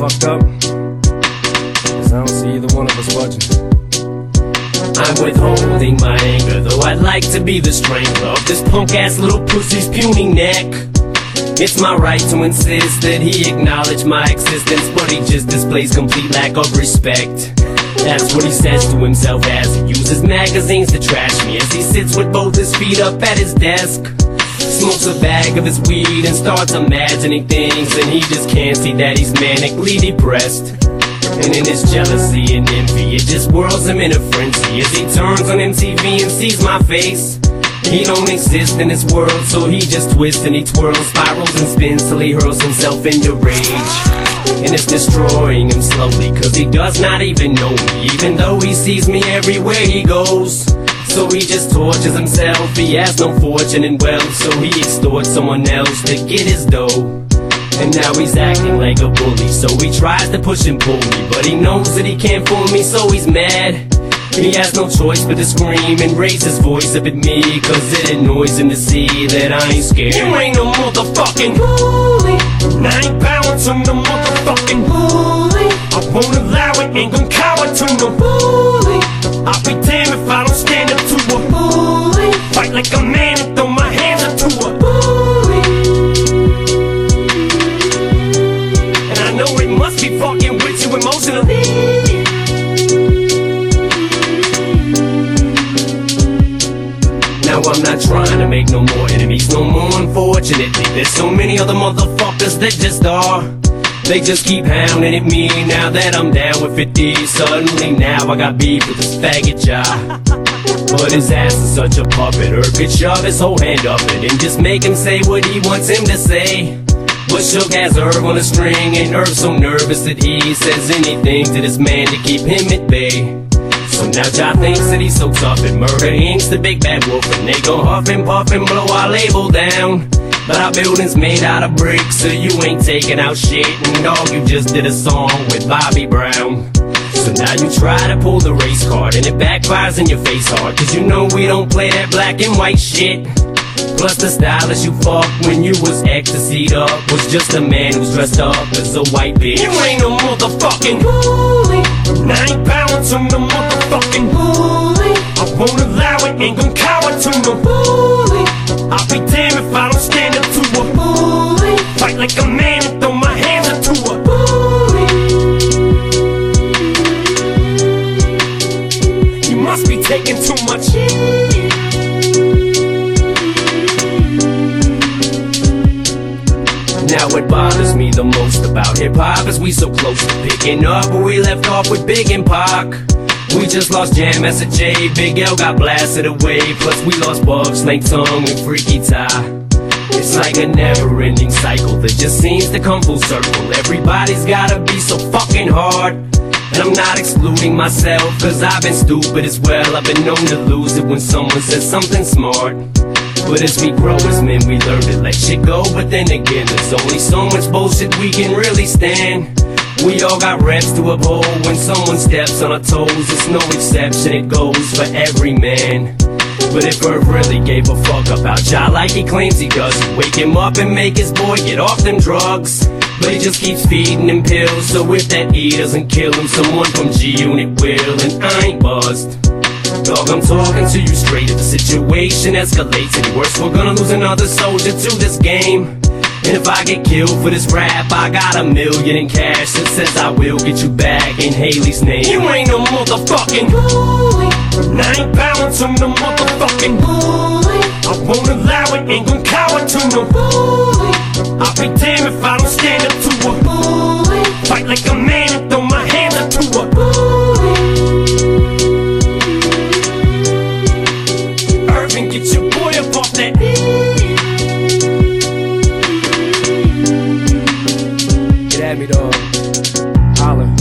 fucked up, 'cause I don't see either one of us budging. I'm withholding my anger, though I'd like to be the strangler of this punk-ass little pussy's puny neck. It's my right to insist that he acknowledge my existence, but he just displays complete lack of respect. That's what he says to himself as he uses magazines to trash me, as he sits with both his feet up at his desk, smokes a bag of his weed and starts imagining things, and he just can't see that he's manically depressed. And in his jealousy and envy, it just whirls him in a frenzy as he turns on MTV and sees my face. He don't exist in this world, so he just twists and he twirls, spirals and spins till he hurls himself into rage. And it's destroying him slowly, 'cause he does not even know me, even though he sees me everywhere he goes. So he just tortures himself, he has no fortune and wealth, so he extorts someone else to get his dough. And now he's acting like a bully, so he tries to push and pull me, but he knows that he can't fool me, so he's mad. He has no choice but to scream and raise his voice up at me, 'cause it annoys him to see that I ain't scared. You ain't no motherfucking bully, and I ain't bowing to no motherfucking bully. I won't allow it, ain't gon' cower to no bully. I'll be damned if I don't stand up to a bully. Fight like a man and throw my hands up to a bully. And I know it must be fucking with you emotionally. Now I'm not trying to make no more enemies no more, unfortunately. There's so many other motherfuckers that just are. They just keep hounding at me now that I'm down with 50. Suddenly now I got beef with this faggot jaw. But his ass is such a puppet, Herb could shove his whole hand up it and just make him say what he wants him to say. But Shook has Herb on a string, and Herb's so nervous that he says anything to this man to keep him at bay. So now Ja thinks that he's so tough, and Murder Inc.'s the big bad wolf, and they gon' huff and puff and blow our label down. But our building's made out of bricks, so you ain't taking out shit, and dog, you just did a song with Bobby Brown. So now you try to pull the race card, and it backfires in your face hard, 'cause you know we don't play that black and white shit. Plus the stylist you fucked when you was ecstasied up was just a man who's dressed up as a white bitch. You ain't no motherfucking bully, and I ain't bowing to no motherfucking bully. I won't allow it, ain't gon' cower to no bully. I'll be damned if I don't stand up to a bully. Fight like a man and throw my hands up to a bully. You must be taking too much. Now what bothers me the most about hip-hop is we so close to picking up where we left off with Big and Pac. We just lost Jam, S.J, Big L got blasted away, plus we lost Bug, Snake Tongue, and Freaky Ty. It's like a never-ending cycle that just seems to come full circle. Everybody's gotta be so fucking hard, and I'm not excluding myself, 'cause I've been stupid as well. I've been known to lose it when someone says something smart. But as we grow as men, we learn to let shit go. But then again, there's only so much bullshit we can really stand. We all got reps to uphold. When someone steps on our toes, it's no exception, it goes for every man. But if Herb really gave a fuck about Ja like he claims he does, he'd wake him up and make his boy get off them drugs. But he just keeps feeding him pills, so if that E doesn't kill him, someone from G-Unit will, and I ain't buzzed. Dog, I'm talking to you straight. If the situation escalates any worse, we're gonna lose another soldier to this game. And if I get killed for this rap, I got $1 million in cash that says I will get you back in Haley's name. You ain't no motherfucking bully, and I ain't bowing to no motherfucking bully. I won't allow it, ain't gon' cower to no bully. I'll be damned if I don't stand up to a bully. Fight like a man and throw my hands up to a bully. Irvin, get your boy up off that. Get at me, dog. Holler.